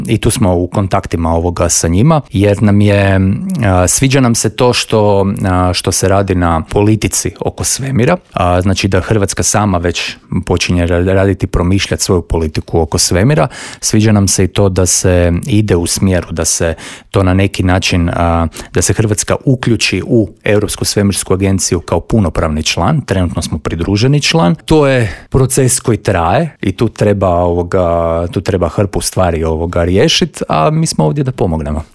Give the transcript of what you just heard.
i tu smo u kontaktima ovoga sa njima, jer sviđa nam se to što se radi na politici oko svemira, znači da Hrvatska sama već počinje raditi, promišljati svoju politiku oko svemira. Sviđa nam se i to da se ide u smjeru, da se to na neki način, da se Hrvatska uključi u Europsku svemirsku agenciju kao punopravni član. Trenutno smo pridruženi član. To je proces koji traje i tu treba hrpu stvari riješiti, a mi smo ovdje da pomognemo.